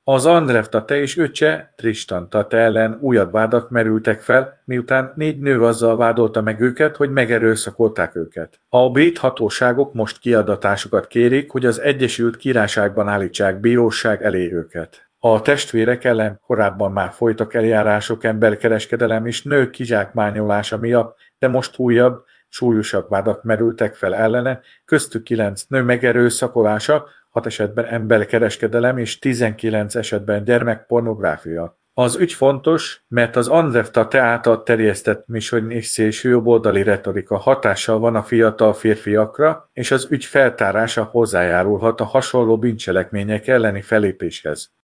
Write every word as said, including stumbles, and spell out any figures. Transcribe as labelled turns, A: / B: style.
A: Az Andrew Tate és öccse Tristan Tate ellen újabb vádak merültek fel, miután négy nő azzal vádolta meg őket, hogy megerőszakolták őket. A brit hatóságok most kiadatásokat kérik, hogy az Egyesült Királyságban állítsák bíróság elé őket. A testvérek ellen korábban már folytak eljárások emberkereskedelem és nők kizsákmányolása miatt, de most újabb, súlyosabb vádak merültek fel ellene, köztük kilenc nő megerőszakolása, hat esetben emberkereskedelem és tizenkilenc esetben gyermekpornográfia. Az ügy fontos, mert az Andrew Tate által terjesztett misony és szélsőjobboldali retorika hatással van a fiatal férfiakra, és az ügy feltárása hozzájárulhat a hasonló bűncselekmények elleni fellépéshez.